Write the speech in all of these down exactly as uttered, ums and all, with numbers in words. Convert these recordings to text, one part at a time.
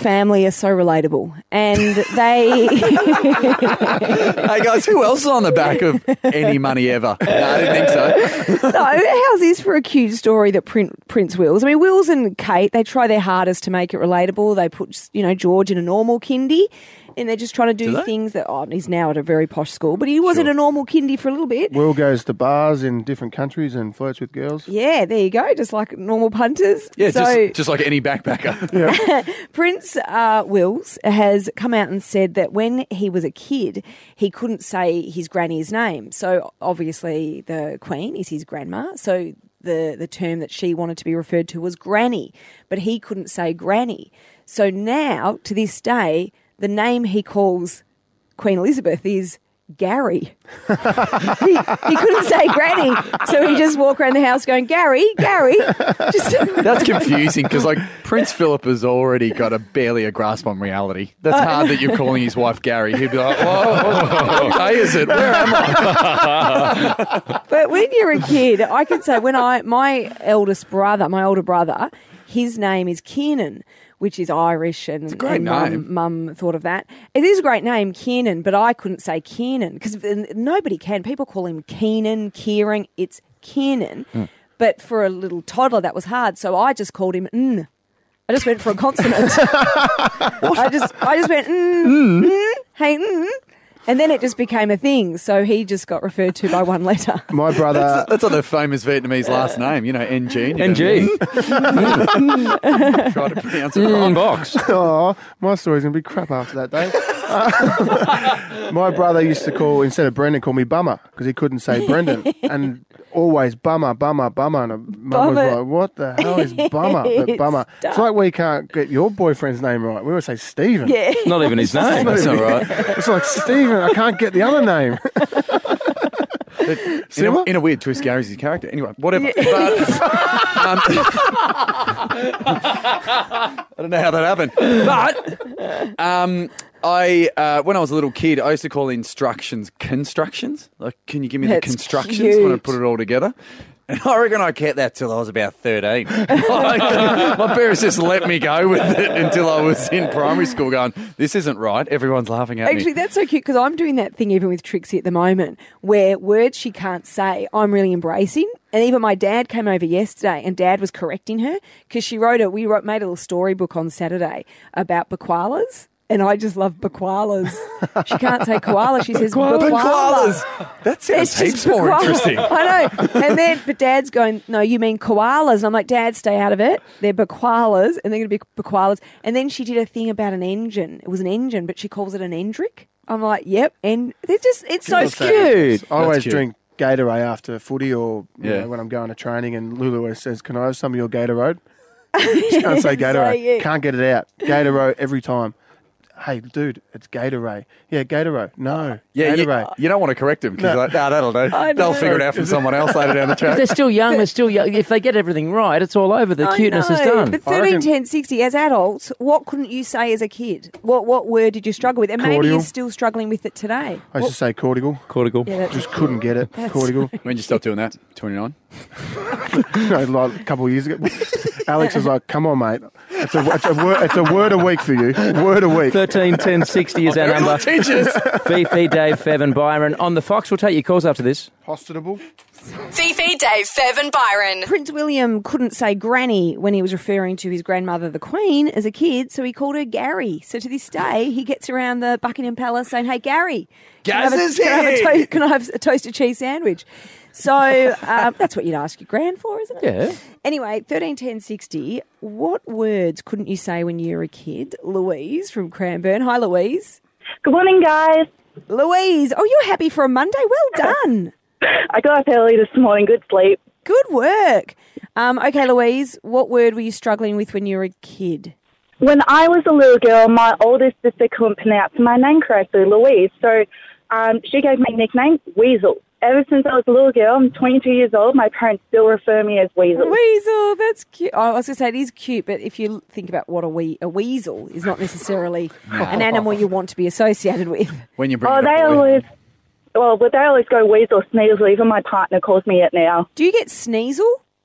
family are so relatable, and they. Hey guys, who else is on the back of Any Money Ever? No, I didn't think so. No, how's this for a cute story that Prin- Prince Wills? I mean, Wills and Kate, they try their hardest to make it relatable. They put, you know, George in a normal kindy, and they're just trying to do, Do they? things that, oh, he's now at a very posh school, but he was Sure. in a normal kindy for a little bit. Will goes to bars in different countries and flirts with girls. Yeah, there you go, just like normal punters. Yeah, so, just, just like any backpacker. Prince uh, Wills has come out and said that when he was a kid, he couldn't say his granny's name. So obviously the Queen is his grandma. So the, the term that she wanted to be referred to was granny, but he couldn't say granny. So now, to this day, the name he calls Queen Elizabeth is Gary. he, he couldn't say granny, so he just walked around the house going, Gary, Gary. Just That's confusing because, like, Prince Philip has already got a barely a grasp on reality. That's hard that you're calling his wife Gary. He'd be like, whoa, what day is it? Where am I? But when you're a kid, I can say when I, my eldest brother, my older brother, his name is Kiernan, which is Irish, and, a great and mum, name. mum thought of that. It is a great name, Kiernan, but I couldn't say Kiernan because nobody can. People call him Keenan, Kieran. It's Kiernan. Mm. But for a little toddler, that was hard, so I just called him N. I just went for a consonant. I just, I just went N, Mm. N, hey N. And then it just became a thing, so he just got referred to by one letter. My brother, That's like the famous Vietnamese last name, you know, N G. N G. Try to pronounce it wrong. Mm, box. oh, my story's going to be crap after that day. Uh, my brother used to call, instead of Brendan, call me Bummer because he couldn't say Brendan. And always Bummer, Bummer, Bummer. And mum was Bummer. like, what the hell is Bummer? But It's Bummer. It's tough. like we can't get your boyfriend's name right. We always say Stephen. Yeah. Not even his name. That's all right. It's like, Stephen, I can't get the other name. In a, Similar? in a weird twist, Gary's his character. Anyway, whatever. But, um, I don't know how that happened. But um, I, uh, when I was a little kid, I used to call instructions constructions. Like, can you give me That's the constructions when I cute. put it all together? And I reckon I kept that till I was about thirteen. Like, my parents just let me go with it until I was in primary school going, this isn't right. Everyone's laughing at Actually, me. that's so cute because I'm doing that thing even with Trixie at the moment where words she can't say, I'm really embracing. And even my dad came over yesterday and Dad was correcting her because she wrote it. We wrote, made a little storybook on Saturday about bakoalas. And I just love bakoalas. She can't say koala. She says bakoala. Koalas. That sounds It's just heaps more bakoala. interesting. I know. And then, but Dad's going, no, you mean koalas. And I'm like, Dad, stay out of it. They're bakoalas, and they're going to be bakoalas. And then she did a thing about an engine. It was an engine, but she calls it an endrick. I'm like, yep. And they're just, it's so That's cute. I always cute. drink Gatorade after footy or you Yeah. know, when I'm going to training, and Lulu always says, can I have some of your Gatorade? Just can't say Gatorade. Say it. Can't get it out. Gatorade every time. Hey, dude, it's Gatorade. Yeah, Gatorade. No, Yeah, you, Gatorade. you don't want to correct them because No. you're like, nah, that'll do. I They'll know. figure it out from someone else later down the If track. they're still young, they're still young. If they get everything right, it's all over. The I cuteness is know, done. But I thirteen, reckon- ten, sixty, as adults, what couldn't you say as a kid? What what word did you struggle with? And maybe Cordial. you're still struggling with it today. I used to say cortical. Cortical. Yeah, that's Just couldn't get it. That's- Cortical. When did you stop doing that? twenty-nine? No, like a couple of years ago. Alex was like, come on, mate. It's a, it's, a word, it's a word a week for you. Word a week. thirteen ten sixty is our Very number. good teachers. Fifi, Dave, Fev and Byron on the Fox. We'll take your calls after this. Hospitable. Fifi, Dave, Fev and Byron. Prince William couldn't say granny when he was referring to his grandmother, the Queen, as a kid, so he called her Gary. So to this day, he gets around the Buckingham Palace saying, hey, Gary, can I have a- Gaz is can I have a here." to- can I have a toasted cheese sandwich? So um, that's what you'd ask your gran for, isn't it? Yeah. Anyway, thirteen ten sixty, what words couldn't you say when you were a kid? Louise from Cranbourne. Hi, Louise. Good morning, guys. Louise, oh, you're happy for a Monday? Well done. I got up early this morning. Good sleep. Good work. Um, okay, Louise, what word were you struggling with when you were a kid? When I was a little girl, my older sister couldn't pronounce my name correctly, Louise. So um, she gave me a nickname, Weasel. Ever since I was a little girl, I'm twenty-two years old, my parents still refer me as Weasel. Weasel, that's cute. I was going to say it is cute, but if you think about what a, we- a weasel is not necessarily an animal you want to be associated with. When you bring Oh, it up, they boy. always, well, but they always go Weasel, Sneasel. Even my partner calls me it now. Do you get sneasel?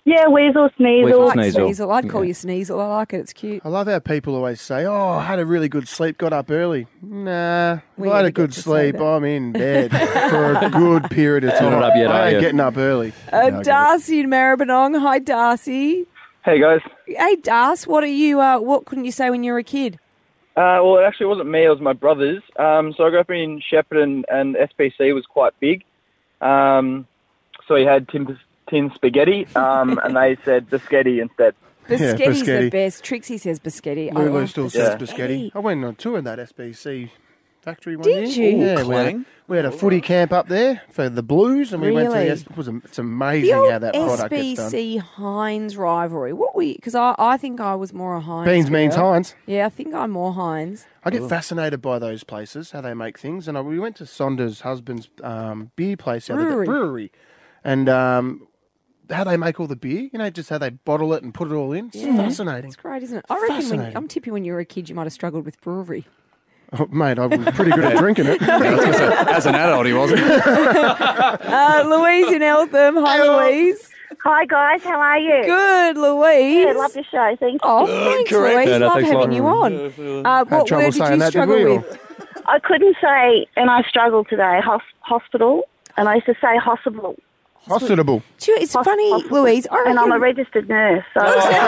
Yeah, Weasel, Sneasel. Weasel, Like Sneasel. Sneasel. I'd call Yeah. you Sneasel. I like it. It's cute. I love how people always say, "Oh, I had a really good sleep, got up early." Nah, We if I had never a good get to say sleep, that. I'm in bed for a good period of You're time. not up yet, I are ain't you? getting up early. Uh, Darcy in Maribyrnong. Hi, Darcy. Hey guys. Hey, Darcy. What are you? Uh, what couldn't you say when you were a kid? Uh, well, it actually wasn't me. It was my brothers. Um, so I grew up in Shepparton, and S P C was quite big. Um, so he had tin, tin spaghetti, um, and they said biscotti instead. Biscotti's the biscotti. best. Trixie says biscotti. I Lulu love still biscotti. says biscotti. I went on tour in that S B C factory one Did year. you? Yeah, we had, clang. we had a footy camp up there for the Blues, and we went to Really? the S- it was a, it's The amazing old how that product gets done. S B C Heinz rivalry. What were you? Because I, I think I was more a Heinz. Beans means girl. Heinz. Yeah, I think I'm more Heinz. I get fascinated by those places, how they make things. And I, we went to Sonder's husband's um, beer place, the other day- Brewery. brewery, and um, how they make all the beer. You know, just how they bottle it and put it all in. It's fascinating. It's great, isn't it? I reckon when, Fascinating. I'm tipping when you were a kid, you might have struggled with brewery. Oh, mate, I was pretty good at drinking it. I was gonna say, as an adult, he wasn't. Uh, Louise in Eltham. Hi, Louise. Hi guys, how are you? Good, Louise. Yeah, love the show. Thank you. Oh, thanks, correct. Louise. No, no, Love thanks a having lot. you on. Uh, Had what trouble word did saying you that, did struggle we, or- with? I couldn't say, and I struggled today. Hos- hospital, and I used to say hospital. Hospitable. Do you- It's Hos- funny, hospital. Louise. I And I'm a reckon- registered nurse, so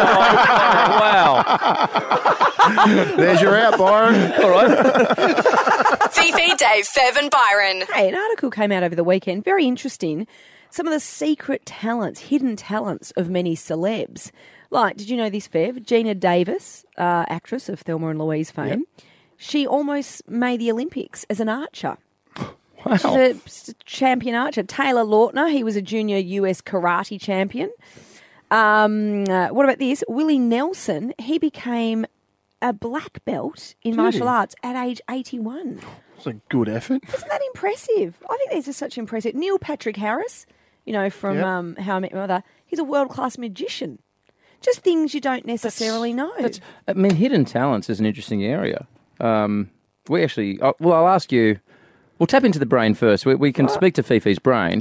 Wow. There's your out, Byron. All right. Fifi, Dave, Fev and Byron. Hey, an article came out over the weekend. Very interesting. Some of the secret talents, hidden talents of many celebs. Like, did you know this, Fev? Gina Davis, uh, actress of Thelma and Louise fame, she almost made the Olympics as an archer. Wow. She's a s- champion archer. Taylor Lautner, he was a junior U S karate champion. Um, uh, what about this? Willie Nelson, he became a black belt in martial arts at age eighty-one. It's a good effort. Isn't that impressive? I think these are such impressive. Neil Patrick Harris, you know, from Yep. um, How I Met Your Mother, he's a world-class magician. Just things you don't necessarily know. That's, I mean, hidden talents is an interesting area. Um, we actually, uh, well, I'll ask you. We'll tap into the brain first. We, we can speak to Fifi's brain.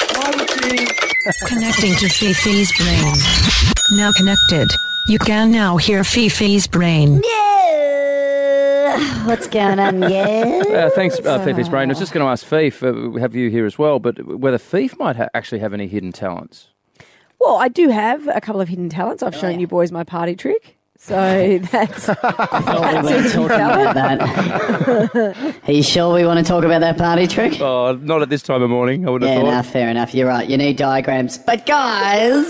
Connecting to Fifi's brain. Now connected. You can now hear Fifi's brain. Yeah. What's going on, yeah? Uh, thanks, uh, Fifi's brain. I was just going to ask Fif, uh, we have you here as well, but whether Fif might ha- actually have any hidden talents. Well, I do have a couple of hidden talents. I've shown you boys my party trick. So that's, Oh, that's we a were hidden talking talent. about that. Are you sure we want to talk about that party trick? Oh, not at this time of morning, I would have Yeah, thought. no, fair enough. You're right. You need diagrams. But guys,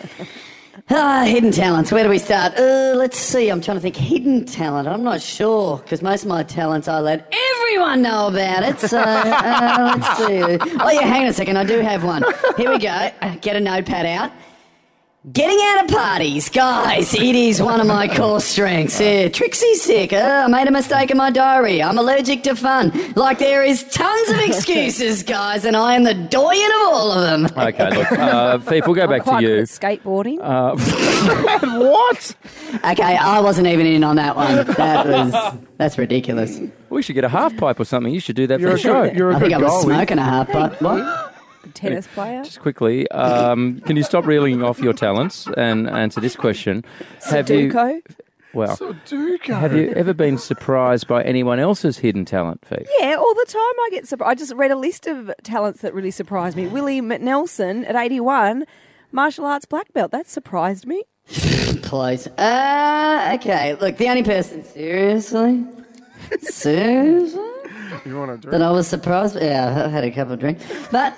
ah, hidden talents. Where do we start? Uh, let's see. I'm trying to think. Hidden talent. I'm not sure because most of my talents I let everyone know about it. So uh, let's see. Oh yeah, hang on a second. I do have one. Here we go. Uh, Get a notepad out. Getting out of parties, guys, it is one of my core strengths. Yeah, Trixie's sick. Uh, I made a mistake in my diary. I'm allergic to fun. Like, there is tons of excuses, guys, and I am the doyen of all of them. Okay, look, uh, Fif, we'll go back Quite to good you. at skateboarding. Uh, what? Okay, I wasn't even in on that one. That was, that's ridiculous. We should get a half pipe or something. You should do that You're for a the show. good, you're a I good think I was goalie. smoking a half pipe. What? Tennis player. Just quickly, um, can you stop reeling off your talents and answer this question? Have you, Sudoku. well, Sudoku. have you ever been surprised by anyone else's hidden talent, Fif? Yeah, all the time I get surprised. I just read a list of talents that really surprised me. Willie Nelson at eighty-one, martial arts black belt. That surprised me. Please. Uh, okay, look, the only person, seriously? Seriously? You want to drink? That I was surprised. Yeah, I had a couple of drinks. But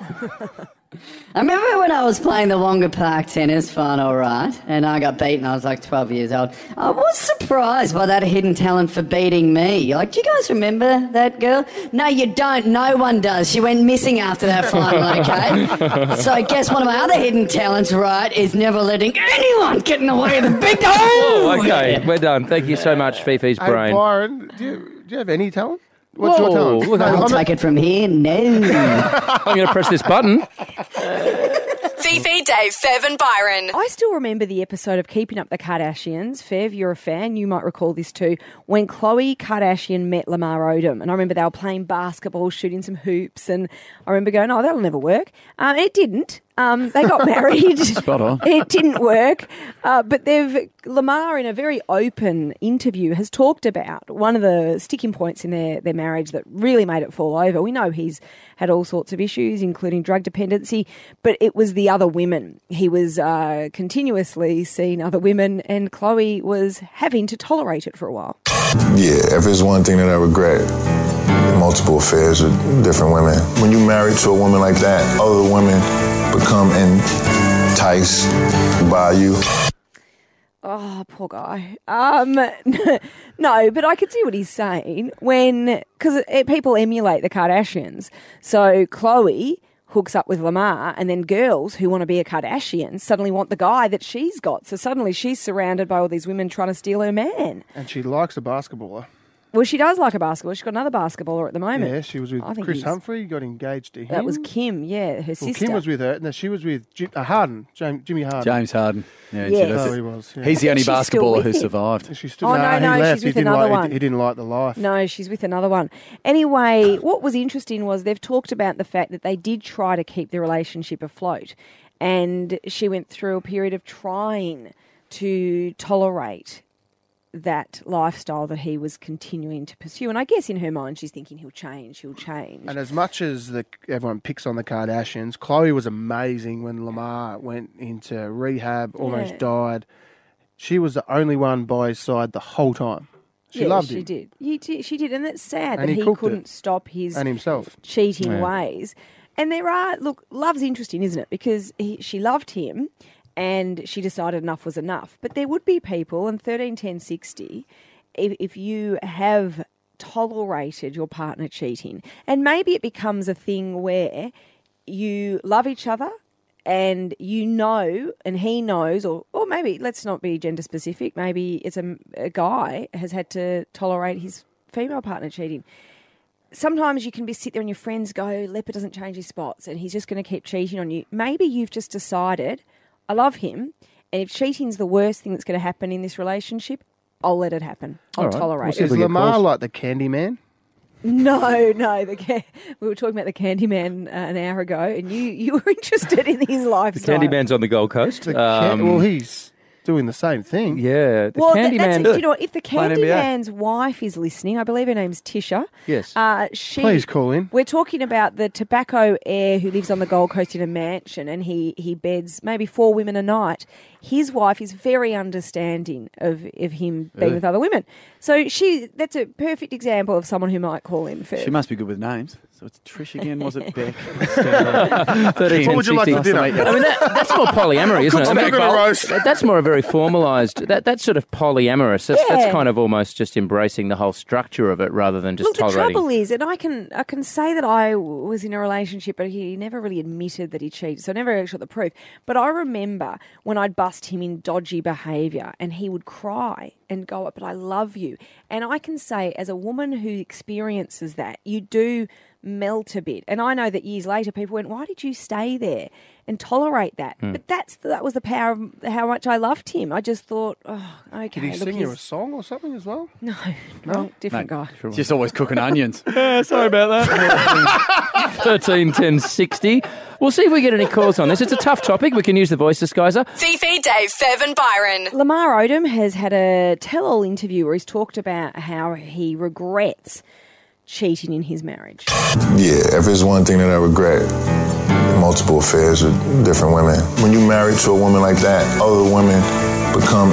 I remember when I was playing the Wonga Park tennis final, right? And I got beaten. I was like twelve years old. I was surprised by that hidden talent for beating me. Like, do you guys remember that girl? No, you don't. No one does. She went missing after that final, okay? So I guess one of my other hidden talents, right, is never letting anyone get in the way of the big hole. Oh, okay, we're done. Thank you so much, Fifi's Hey, brain. Byron, do you, do you have any talent? What's your Whoa, talent? look, No, I'll I'm not- take it from here. No. I'm going to press this button. Fifi, Dave, Fev and Byron. I still remember the episode of Keeping Up the Kardashians. Fev, you're a fan. You might recall this too. When Khloe Kardashian met Lamar Odom. And I remember they were playing basketball, shooting some hoops. And I remember going, oh, that'll never work. Um, and it didn't. Um, they got married. Spot on. It didn't work. Uh, but they've Lamar, in a very open interview, has talked about one of the sticking points in their, their marriage that really made it fall over. We know he's had all sorts of issues, including drug dependency, but it was the other women. He was uh, continuously seeing other women, and Chloe was having to tolerate it for a while. Yeah, if there's one thing that I regret, multiple affairs with different women. When you're married to a woman like that, other women become enticed by you. Oh, poor guy. Um, no, but I could see what he's saying when, because people emulate the Kardashians. So Chloe hooks up with Lamar, and then girls who want to be a Kardashian suddenly want the guy that she's got. So suddenly she's surrounded by all these women trying to steal her man. And she likes a basketballer. Well, she does like a basketballer. She's got another basketballer at the moment. Yeah, she was with I think Chris he's- Humphrey, got engaged to him. That was Kim, yeah, her Well, sister. Kim was with her. No, she was with Jim, uh, Harden, James, Jimmy Harden. James Harden. Yeah, Yeah. that's- Oh, he was, yeah. He's the I only think she's still basketballer with who him. survived. She's still, Oh, no, he no, left. she's he with didn't another like, one. He, he didn't like the life. No, she's with another one. Anyway, what was interesting was they've talked about the fact that they did try to keep the relationship afloat, and she went through a period of trying to tolerate that lifestyle that he was continuing to pursue. And I guess in her mind, she's thinking he'll change, he'll change. And as much as the, everyone picks on the Kardashians, Chloe was amazing when Lamar went into rehab, almost Yeah. died. She was the only one by his side the whole time. She yeah, loved she him. did. He did. She did, and it's sad And that he he, cooked couldn't it. stop his And himself. cheating Yeah. ways. And there are look, love's interesting, isn't it? Because he, she loved him, and she decided enough was enough. But there would be people in thirteen ten sixty, if if you have tolerated your partner cheating, and maybe it becomes a thing where you love each other. And you know, and he knows, or or maybe let's not be gender specific. Maybe it's a, a guy has had to tolerate his female partner cheating. Sometimes you can be sit there and your friends go, Leopard doesn't change his spots, and he's just going to keep cheating on you. Maybe you've just decided, I love him, and if cheating's the worst thing that's going to happen in this relationship, I'll let it happen. I'll All right. tolerate Is it. Lamar like the Candyman? No, no. The ca- we were talking about the Candyman uh, an hour ago, and you, you were interested in his The lifestyle. Candyman's on the Gold Coast. The can- Um, well, he's doing the same thing. Yeah, the Well, that- Candyman. that's, you know, if the Playing N B A. Candyman's wife is listening, I believe her name's Tisha. Yes. Uh, she, Please call in. We're talking about the tobacco heir who lives on the Gold Coast in a mansion, and he, he beds maybe four women a night. His wife is very understanding of, of him being Really? with other women. So she that's a perfect example of someone who might call in first. She must be good with names. So it's Trish again, was it? Beck? thirteen, What would you like for sixty. dinner? I mean, that, that's more polyamory, isn't it? I mean, Cooked spag bowl. roast. that- that's more a very formalised. That, that's sort of polyamorous. That's, Yeah. that's kind of almost just embracing the whole structure of it rather than just Look, the tolerating. trouble is, and I can I can say that I w- was in a relationship, but he never really admitted that he cheated, so I never actually got the proof. But I remember when I'd bust him in dodgy behaviour, and he would cry and go, "But I love you." And I can say, as a woman who experiences that, you do melt a bit. And I know that years later, people went, "Why did you stay there and tolerate that?" Hmm. But that's that was the power of how much I loved him. I just thought, "Oh, okay." Did he look, sing you a he's- song or something as well? No, wrong, different guy. Just always cooking onions. Uh, sorry about that. thirteen ten sixty. We'll see if we get any calls on this. It's a tough topic. We can use the voice disguiser. Fifi, Dave, Fev and Byron. Lamar Odom has had a tell-all interview where he's talked about how he regrets cheating in his marriage. Yeah, if there's one thing that I regret, multiple affairs with different women. When you're married to a woman like that, other women become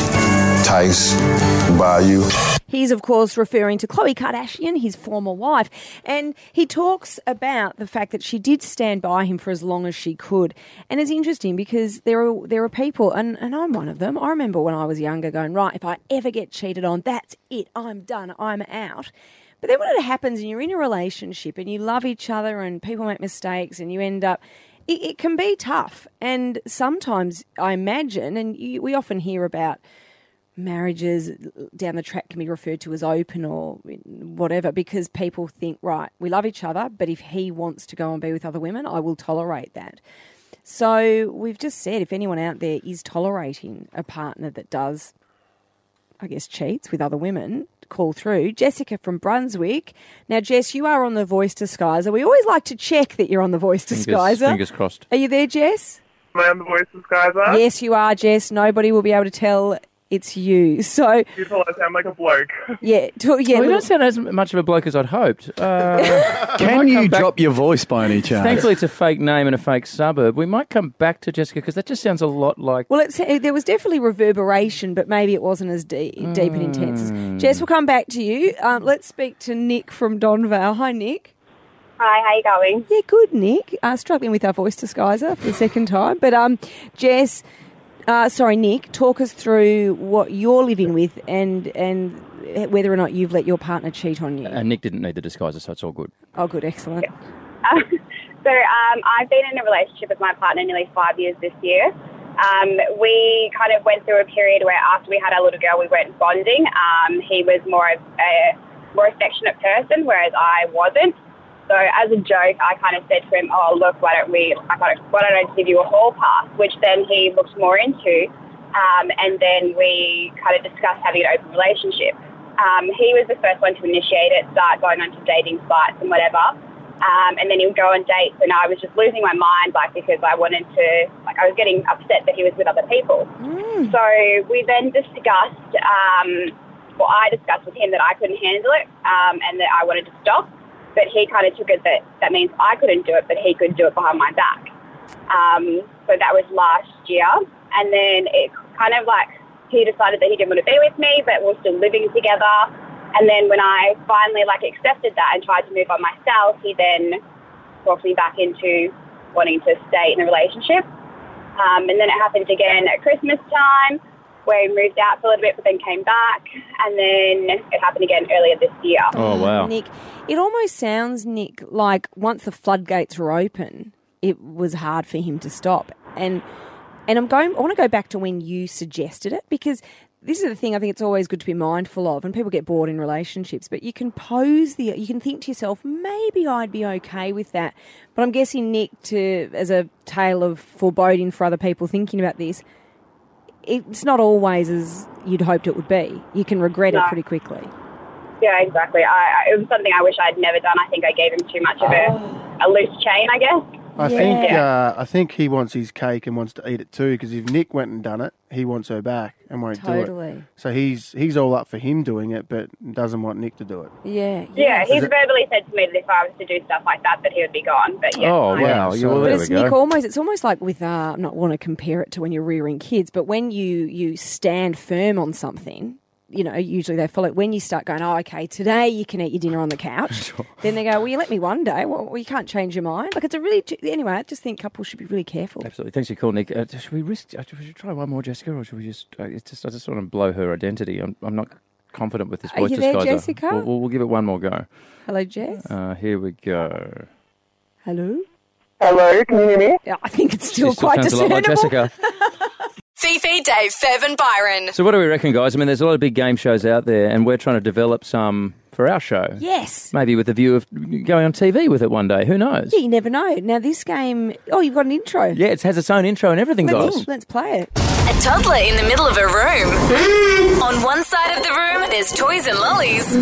enticed by you. He's, of course, referring to Khloe Kardashian, his former wife, and he talks about the fact that she did stand by him for as long as she could. And it's interesting because there are there are people, and, and I'm one of them. I remember when I was younger going, right, if I ever get cheated on, that's it, I'm done, I'm out. But then when it happens and you're in a relationship and you love each other and people make mistakes and you end up, it, it can be tough. And sometimes I imagine, and you, we often hear about marriages down the track can be referred to as open or whatever because people think, right, we love each other, but if he wants to go and be with other women, I will tolerate that. So we've just said if anyone out there is tolerating a partner that does, I guess, cheats with other women, call through. Jessica from Brunswick. Now, Jess, you are on the Voice Disguiser. We always like to check that you're on the Voice Fingers, Disguiser. fingers crossed. Are you there, Jess? Am I on the Voice Disguiser? Yes, you are, Jess. Nobody will be able to tell it's you. So, Beautiful, I sound like a bloke. yeah. To, yeah Well, you little- don't sound as much of a bloke as I'd hoped. Uh, we Can might you come back- drop your voice by any chance? Thankfully, it's a fake name and a fake suburb. We might come back to Jessica because that just sounds a lot like. Well, it's, there was definitely reverberation, but maybe it wasn't as deep, deep and intense. as- Jess, we'll come back to you. Um, let's speak to Nick from Donvale. Hi, Nick. Hi, how you going? Yeah, good, Nick. Uh, struggling with our Voice Disguiser for the second time. But, um, Jess, uh, sorry, Nick, talk us through what you're living with and and whether or not you've let your partner cheat on you. And Nick didn't need the disguiser, so it's all good. Oh, good, excellent. Uh, so um, I've been in a relationship with my partner nearly five years this year. Um, we kind of went through a period where after we had our little girl, we weren't bonding. Um, he was more of a more affectionate person, whereas I wasn't. So as a joke, I kind of said to him, oh, look, why don't we, I kind of, why don't I give you a hall pass, which then he looked more into. Um, and then we kind of discussed having an open relationship. Um, he was the first one to initiate it, start going on to dating sites and whatever. Um, and then he would go on dates, and I was just losing my mind, like, because I wanted to, like, I was getting upset that he was with other people. Mm. So we then discussed, um, well, I discussed with him that I couldn't handle it um, and that I wanted to stop. But he kind of took it that that means I couldn't do it, but he could do it behind my back. Um, so that was last year. And then it kind of like he decided that he didn't want to be with me, but we're still living together. And then when I finally like accepted that and tried to move on myself, he then talked me back into wanting to stay in a relationship. Um, and then it happened again at Christmas time, where he moved out for a little bit but then came back, and then it happened again earlier this year. Oh, wow. Nick, it almost sounds, Nick, like once the floodgates were open, it was hard for him to stop. And and I'm going. I want to go back to when you suggested it, because this is the thing I think it's always good to be mindful of, and people get bored in relationships, but you can pose the, you can think to yourself, maybe I'd be okay with that. But I'm guessing, Nick, to as a tale of foreboding for other people thinking about this, it's not always as you'd hoped it would be. You can regret No. it pretty quickly. Yeah, exactly. I, I, it was something I wish I'd never done. I think I gave him too much of a, a loose chain, I guess. I Yeah. think Yeah. uh, I think he wants his cake and wants to eat it too. Because if Nick went and done it, he wants her back and won't do it. Totally. So he's he's all up for him doing it, but doesn't want Nick to do it. Yeah. Yeah, he's Is it- verbally said to me that if I was to do stuff like that, that he would be gone. But yeah, Oh, I- wow. so- Yeah, well, But there it's we go. Nick, almost it's almost like with uh, I'm not want to compare it to when you're rearing kids, but when you you stand firm on something, you know, usually they follow. When you start going, oh, okay, today you can eat your dinner on the couch, then they go, well, you let me one day. Well, well, you can't change your mind. Like it's a really anyway. I just think couples should be really careful. Absolutely. Thanks for your call, Nick. Uh, should we risk? Uh, should we try one more, Jessica, or should we just? Uh, it's just I just want to blow her identity. I'm, I'm not confident with this Are voice you there, disguiser. Jessica? We'll, we'll, we'll give it one more go. Hello, Jess. Uh, here we go. Hello. Hello, can you hear me? Yeah, I think it's still She still quite sounds a lot like discernible. Jessica. Fifi, Dave, Fev and Byron. So what do we reckon, guys? I mean, there's a lot of big game shows out there, and we're trying to develop some for our show. Yes. Maybe with the view of going on T V with it one day. Who knows? Yeah, you never know. Now this game. Oh, you've got an intro. Yeah, it has its own intro and everything, Let's, guys. let's play it. A toddler in the middle of a room. On one side of the room, there's toys and lollies.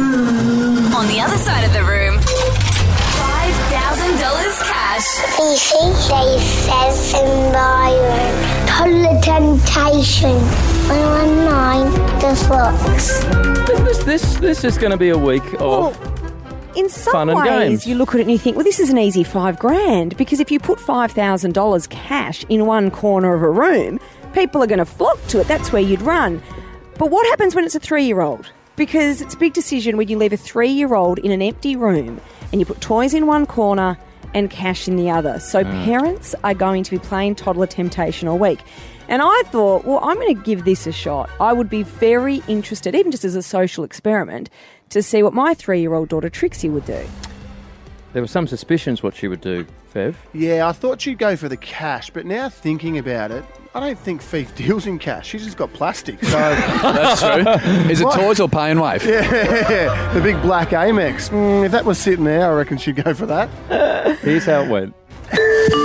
On the other side of the room, five thousand dollars cash. Fifi, Dave, Fev and Byron. Toddler Temptation. one one nine, the Fox. This, this, this is going to be a week of... Well, in some fun and ways, games. you look at it and you think, well, this is an easy five grand, because if you put five thousand dollars cash in one corner of a room, people are going to flock to it. That's where you'd run. But what happens when it's a three-year-old? Because it's a big decision when you leave a three-year-old in an empty room and you put toys in one corner and cash in the other. So parents are going to be playing Toddler Temptation all week. And I thought, well, I'm going to give this a shot. I would be very interested, even just as a social experiment, to see what my three-year-old daughter Trixie would do. There were some suspicions what she would do, Fev. Yeah, I thought she'd go for the cash, but now thinking about it, I don't think Fief deals in cash. She's just got plastic. So That's true. Is it What? toys or pay and wave? yeah, the big black Amex. Mm, if that was sitting there, I reckon she'd go for that. Here's how it went.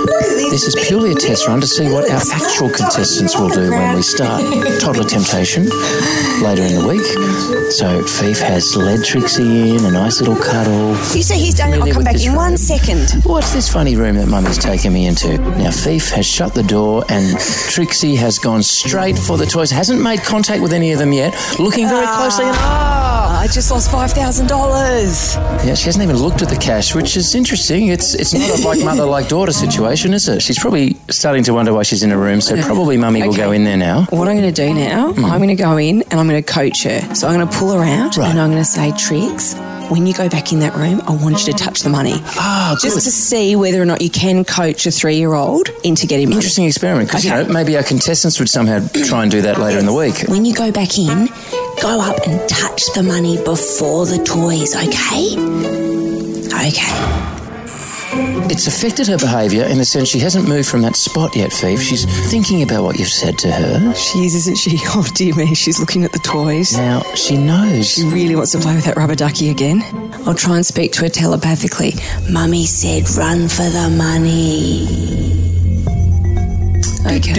This is purely a test run to see what our actual contestants will do when we start Toddler Temptation later in the week. So Fief has led Trixie in, a nice little cuddle. You say he's done it, I'll come back in one second. What's this funny room that Mummy's taken me into? Now Fief has shut the door and Trixie has gone straight for the toys. Hasn't made contact with any of them yet. Looking very closely and ah, I just lost five thousand dollars. Yeah, she hasn't even looked at the cash, which is interesting. It's it's not a like mother like daughter situation, is it? She's probably starting to wonder why she's in a room, so probably Mummy will Okay. go in there now. What I'm going to do now, Mm. I'm going to go in and I'm going to coach her. So I'm going to pull her out Right. and I'm going to say, Trix, when you go back in that room, I want you to touch the money. Ah, Just good. to see whether or not you can coach a three-year-old into getting money. Interesting experiment, because Okay. you know, maybe our contestants would somehow try and do that later in the week. When you go back in, go up and touch the money before the toys, okay? Okay. It's affected her behaviour in the sense she hasn't moved from that spot yet, Fief. She's thinking about what you've said to her. She is, isn't she? Oh, dear me, she's looking at the toys. Now, she knows. She really wants to play with that rubber ducky again. I'll try and speak to her telepathically. Mummy said run for the money. Okay.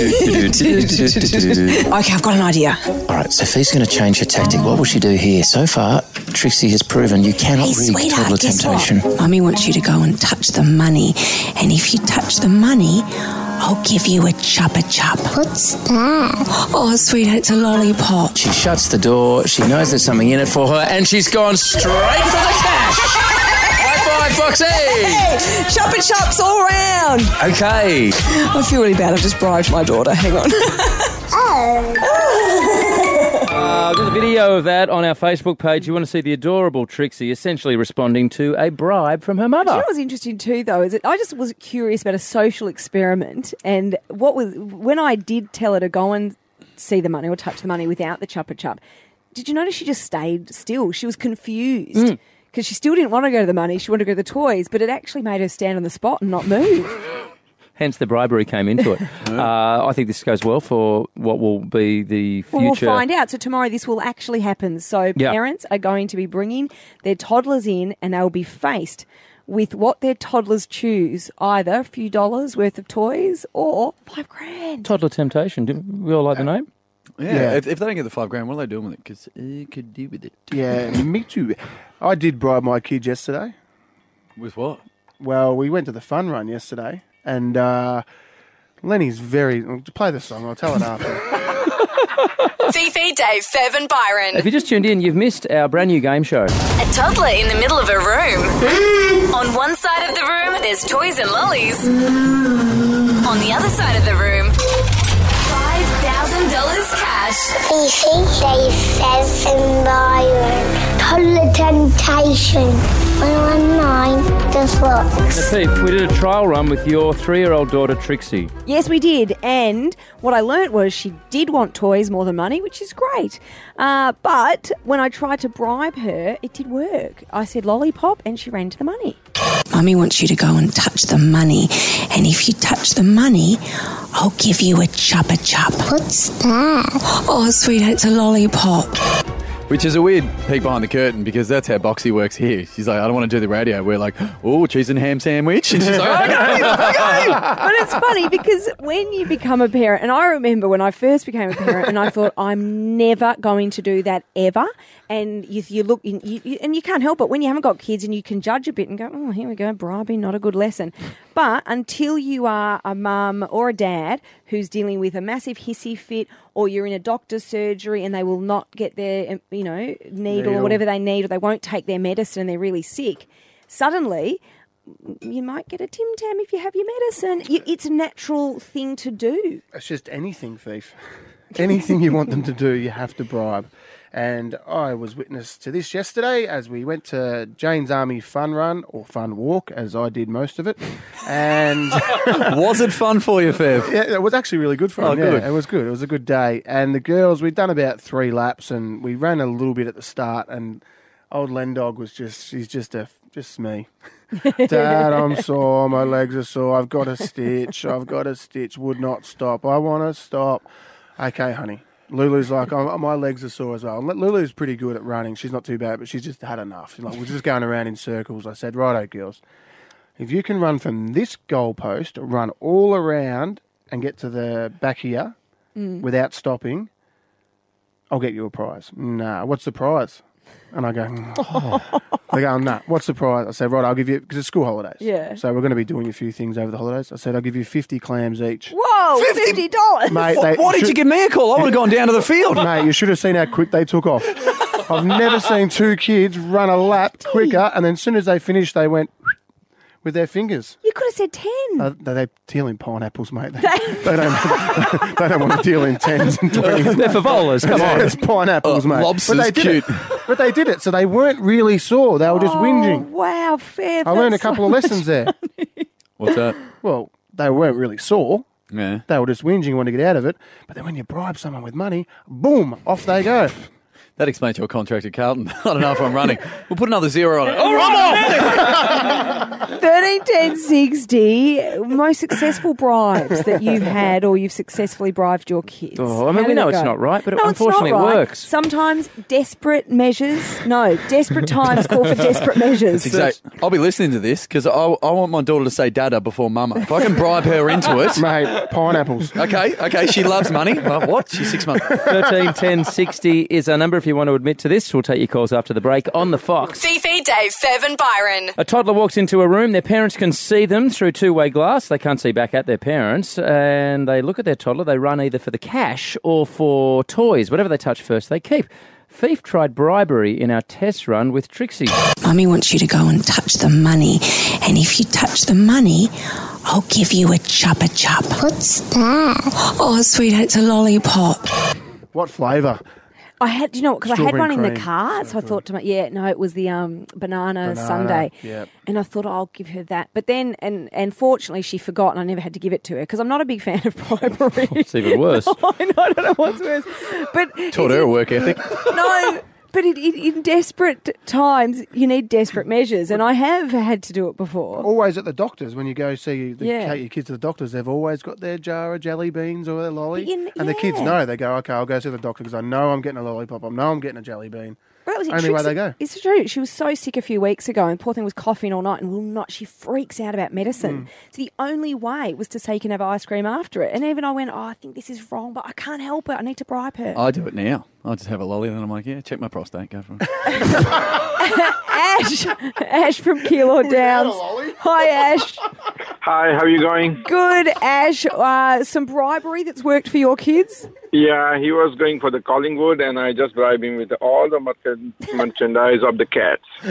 Okay, I've got an idea. All right, so Fief's going to change her tactic. What will she do here? So far, Trixie has proven you cannot Hey, read sweetheart, Toddler guess Temptation. what? Mummy wants you to go and touch the money. And if you touch the money, I'll give you a chuppa chup. What's that? Oh, sweetheart, it's a lollipop. She shuts the door. She knows there's something in it for her, and she's gone straight for the cash. High five, Foxy! Hey, chuppa chups all round. Okay. I feel really bad. I've just bribed my daughter. Hang on. Uh, there's a video of that on our Facebook page. You want to see the adorable Trixie essentially responding to a bribe from her Do mother. you know what was interesting too, though, is that I just was curious about a social experiment, and what was when I did tell her to go and see the money or touch the money without the chuppa chup. Did you notice she just stayed still? She was confused because she still didn't want to go to the money. She wanted to go to the toys, but it actually made her stand on the spot and not move. Hence, the bribery came into it. uh, I think this goes well for what will be the future. Well, we'll find out. So tomorrow this will actually happen. So Yeah. parents are going to be bringing their toddlers in, and they will be faced with what their toddlers choose, either a few dollars worth of toys or five grand. Toddler Temptation. Do we all like the name? Yeah, Yeah. If, if they don't get the five grand, what are they doing with it? Because they could do with it. Yeah, me too. I did bribe my kid yesterday. With what? Well, we went to the fun run yesterday, and uh, Lenny's very... Play the song, I'll tell it after. Fifi, Dave, Fev and Byron. If you just tuned in, you've missed our brand new game show. A toddler in the middle of a room. On one side of the room, there's toys and lollies. On the other side of the room, five thousand dollars cash. Fifi, Dave, Fev and Byron. Toddler Temptation. one one nine, the Fox. Now, Pete, we did a trial run with your three-year-old daughter, Trixie. Yes, we did. And what I learnt was she did want toys more than money, which is great. Uh, but when I tried to bribe her, it did work. I said lollipop, and she ran to the money. Mummy wants you to go and touch the money. And if you touch the money, I'll give you a chuppa chup. What's that? Oh, sweetheart, it's a lollipop. Which is a weird peek behind the curtain, because that's how Boxy works here. She's like, I don't want to do the radio. We're like, oh, cheese and ham sandwich. And she's like, okay, okay. But it's funny because when you become a parent, and I remember when I first became a parent, and I thought, I'm never going to do that ever. And you, you look, in, you, you, and you can't help it when you haven't got kids, and you can judge a bit and go, oh, here we go, bribing, not a good lesson. But until you are a mum or a dad who's dealing with a massive hissy fit, or you're in a doctor's surgery and they will not get their, you know, needle or Needle. whatever they need, or they won't take their medicine and they're really sick, suddenly you might get a Tim Tam if you have your medicine. You, it's a natural thing to do. It's just anything, Thief. Anything you want them to do, you have to bribe. And I was witness to this yesterday as we went to Jane's Army Fun Run, or Fun Walk, as I did most of it. And was it fun for you, Fev? Yeah, it was actually really good for Oh, me. Yeah, good. it was good. It was a good day. And the girls, we'd done about three laps, and we ran a little bit at the start. And old Len Dog was just, she's just a, just me. Dad, I'm sore. My legs are sore. I've got a stitch. I've got a stitch. Would not stop. I want to stop. Okay, honey. Lulu's like, oh, my legs are sore as well. And Lulu's pretty good at running. She's not too bad, but she's just had enough. She's like, we're just going around in circles. I said, righto, girls. if you can run from this goalpost, run all around and get to the back here Mm. without stopping, I'll get you a prize. Nah, what's the prize? And I go, oh. They go, nah, what's the prize? I said, right, I'll give you, because it's school holidays. Yeah. So we're going to be doing a few things over the holidays. I said, I'll give you fifty clams each. Whoa, fifty dollars. Mate, Why, they why did should- you give me a call? I would have gone down to the field. Mate, you should have seen how quick they took off. I've never seen two kids run a lap quicker, and then as soon as they finished, they went with their fingers. You could have said ten. Uh, they, they deal in pineapples, mate. They, they don't. They don't want to deal in tens and twenties. They're favolas, come on. It's pineapples, Uh, mate. lobster's but they did cute. It. But they did it, so they weren't really sore. They were just Oh, whinging. wow, fair. I learned a That's couple so of much lessons there. What's that? Well, they weren't really sore. Yeah. They were just whinging, wanting to get out of it. But then when you bribe someone with money, boom, off they go. That explains your contract at Carlton. I don't know if I'm running. We'll put another zero on it. Oh, run off! thirteen ten sixty, most successful bribes that you've had or you've successfully bribed your kids. Oh, I mean, How we did know it it's go? not right, but No, unfortunately it's not it right. works. Sometimes desperate measures, no, desperate times call for desperate measures. Exactly. I'll be listening to this because I, I want my daughter to say dada before mama. If I can bribe her into it. Mate, pineapples. Okay, okay, she loves money. Well, what? She's six months. thirteen ten sixty is our number if you want to admit to this. We'll take your calls after the break on the Fox. Fifi, Dave, Fev and Byron. A toddler walks into a room. Their parents can see them through two-way glass. They can't see back at their parents. And they look at their toddler. They run either for the cash or for toys. Whatever they touch first, they keep. Fief tried bribery in our test run with Trixie. Mummy wants you to go and touch the money. And if you touch the money, I'll give you a chuppa chup. What's that? Oh, sweetheart, it's a lollipop. What flavour? I had, do you know what? Because I had Strawberry one in the cream. car, so I thought to my, yeah, no, it was the um, banana, Banana, sundae, yep. and I thought oh, I'll give her that. But then, and and fortunately, she forgot, and I never had to give it to her because I'm not a big fan of bribery. It's even worse. I know, I don't know what's worse, but Taught her a work ethic. no. But it, it, in desperate times, you need desperate measures, and I have had to do it before. Always at the doctors, when you go see the, Yeah. take your kids to the doctors, they've always got their jar of jelly beans or their lolly. But you- and the kids yeah. know. They go, okay, I'll go see the doctor because I know I'm getting a lollipop. I know I'm getting a jelly bean. Well, it was Only way Trixie- they go. It's true. She was so sick a few weeks ago, and poor thing was coughing all night and will not. She freaks out about medicine. Mm. So the only way was to say you can have ice cream after it. And even I went, oh, I think this is wrong, but I can't help it. I need to bribe her. I do it now. I just have a lolly and then I'm like, yeah, check my prostate. Go for it. Ash, Ash from Keilor Downs. Hi, Ash. Hi, how are you going? Good, Ash. Uh, some bribery that's worked for your kids. Yeah, he was going for the Collingwood, and I just bribed him with all the merchan- merchandise of the Cats. So,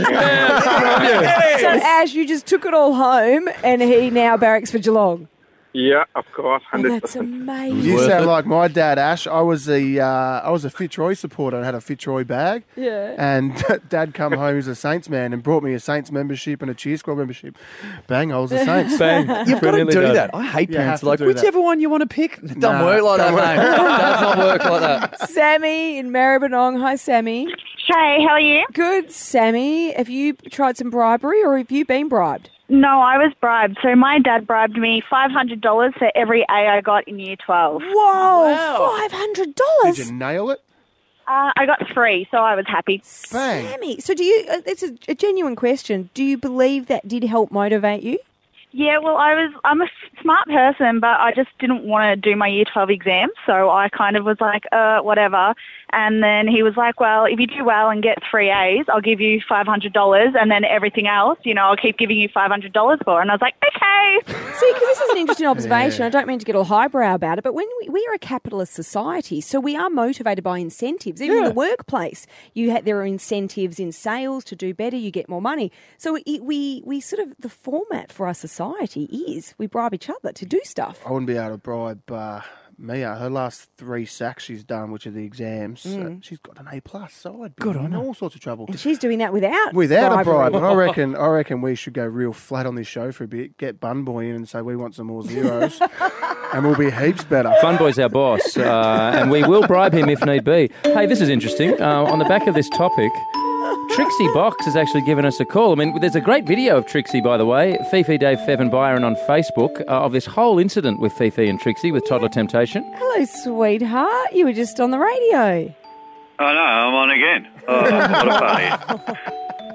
Ash, you just took it all home, and he now barracks for Geelong. Yeah, of course, Oh, hundred that's percent. amazing. You sound like my dad, Ash. I was a uh, I was a Fitzroy supporter. I had a Fitzroy bag. Yeah. And Dad come home, he's a Saints man, and brought me a Saints membership and a cheer squad membership. Bang, I was a Saints. Bang. You've got to Brilliantly do done. that. I hate You parents have to like, do that. whichever one you want to pick. It doesn't Nah, work like that, don't mate. work. It does not work like that. Sammy in Maribyrnong. Hi, Sammy. Hey, how are you? Good, Sammy. Have you tried some bribery or have you been bribed? No, I was bribed. So my dad bribed me five hundred dollars for every A I got in year twelve. Whoa, five hundred dollars. Did you nail it? Uh, I got three, so I was happy. Bang. Sammy, so do you, uh, it's a, a genuine question, do you believe that did help motivate you? Yeah, well, I was, I'm a f- smart person, but I just didn't want to do my year twelve exams, so I kind of was like, uh, whatever. And then he was like, well, if you do well and get three A's, I'll give you five hundred dollars, and then everything else, you know, I'll keep giving you five hundred dollars for. And I was like, okay. See, because this is an interesting observation. Yeah. I don't mean to get all highbrow about it, but when we, we are a capitalist society, so we are motivated by incentives. Even in the workplace, you ha- there are incentives in sales to do better, you get more money. So it, we, we sort of, the format for our society is we bribe each other to do stuff. I wouldn't be able to bribe uh, Mia. Her last three sacks she's done, which are the exams, uh, she's got an A plus. So I'd be Good in on her. all sorts of trouble. And she's doing that without Without a bribery. bribe, but I reckon I reckon we should go real flat on this show for a bit. Get Bun Boy in and say we want some more zeros, and we'll be heaps better. Fun Boy's our boss, uh, and we will bribe him if need be. Hey, this is interesting. Uh, on the back of this topic, Trixie Box has actually given us a call. I mean, there's a great video of Trixie, by the way, Fifi, Dave, Fev and Byron on Facebook, uh, of this whole incident with Fifi and Trixie with Toddler Temptation. Hello, sweetheart. You were just on the radio. I know, I'm on again. Oh, what a party.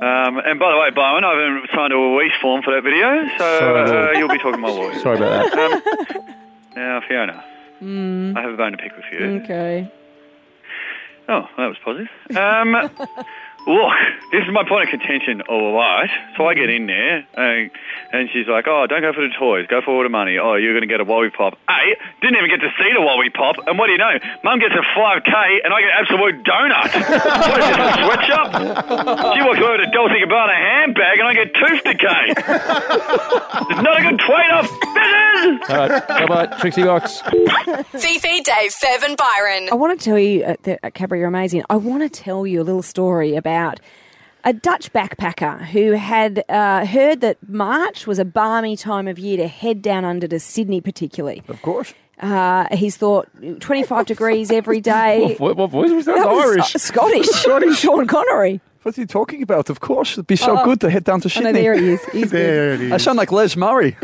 Um, and by the way, Bowen, I haven't signed a release form for that video, so Sorry. uh, you'll be talking to my lawyer. Sorry about that. Um, now, Fiona, Mm, I have a bone to pick with you. okay. Oh, that was positive. Um, look, this is my point of contention, all right. So I get in there, and, and she's like, oh, don't go for the toys, go for all the money. Oh, you're going to get a Wally Pop. Hey, didn't even get to see the Wally Pop, and what do you know? Mum gets a five K, and I get an absolute donut. What is this, a sweatshop? She walks away with a Dolce and Gabbana handbag, and I get tooth decay. It's not a good trade-off. Business! All right, bye-bye, Trixie Box. Fifi, Dave, Fev and Byron. I want to tell you, at, the, at Cabri, you're amazing. I want to tell you a little story about a Dutch backpacker who had uh, heard that March was a balmy time of year to head down under to Sydney, particularly. Of course. Uh, he's thought twenty-five degrees every day. What, what voice was that? That was, Irish. uh, Scottish. Scottish. Sean Connery. What's he talking about? Of course. It'd be so Oh, good to head down to oh, Sydney. no, there he is. He's There good. it I is. sound like Les Murray.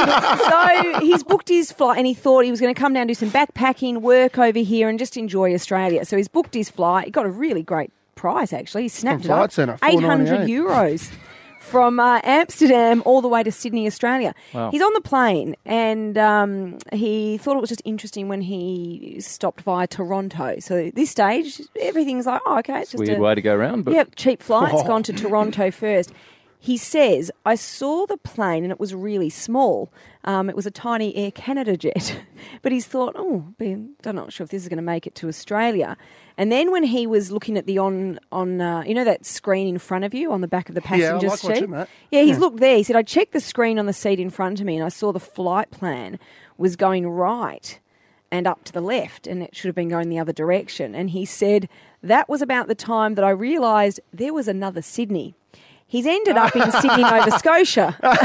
So he's booked his flight and he thought he was going to come down, do some backpacking, work over here and just enjoy Australia. So he's booked his flight. He got a really great price, actually. He snapped From it Flight up. Centre, eight hundred four ninety-eight. euros from uh, Amsterdam all the way to Sydney, Australia. Wow. He's on the plane and um, he thought it was just interesting when he stopped via Toronto. So at this stage, everything's like, oh, okay, it's just Weird a way to go around, but Yep, cheap flights, Oh. gone to Toronto first. He says, I saw the plane and it was really small. Um, it was a tiny Air Canada jet. But he's thought, oh, I'm not sure if this is going to make it to Australia. And then when he was looking at the on, on uh, you know that screen in front of you on the back of the Yeah, I passenger like seat? watching that. Yeah, he's Yeah. looked there. He said, I checked the screen on the seat in front of me and I saw the flight plan was going right and up to the left, and it should have been going the other direction. And he said, that was about the time that I realised there was another Sydney. He's ended up in Sydney, Nova Scotia. That's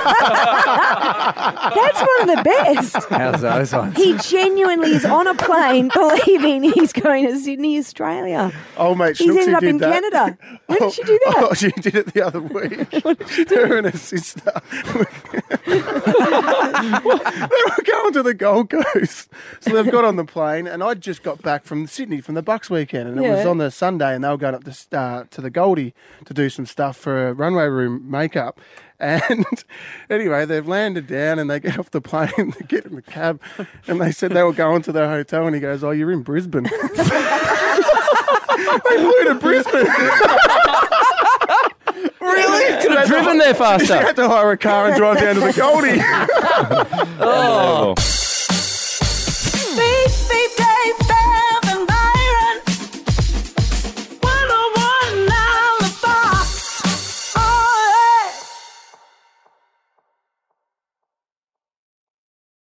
one of the best. How's those ones? He genuinely is on a plane believing he's going to Sydney, Australia. Oh, mate, He's Snooksy ended up did in that. Canada. When did she do that? Oh, she did it the other week. Her and her sister. They were going to the Gold Coast. So they've got on the plane, and I'd just got back from Sydney from the Bucks weekend, and it was Yeah. on the Sunday, and they were going up to, uh, to the Goldie to do some stuff for a runway room makeup. And anyway, they've landed down and they get off the plane, they get in the cab, and they said they were going to their hotel, and he goes, oh, you're in Brisbane. They flew to Brisbane. Really? Could have driven there faster. She had to hire a car and drive down to the Goldie. Oh.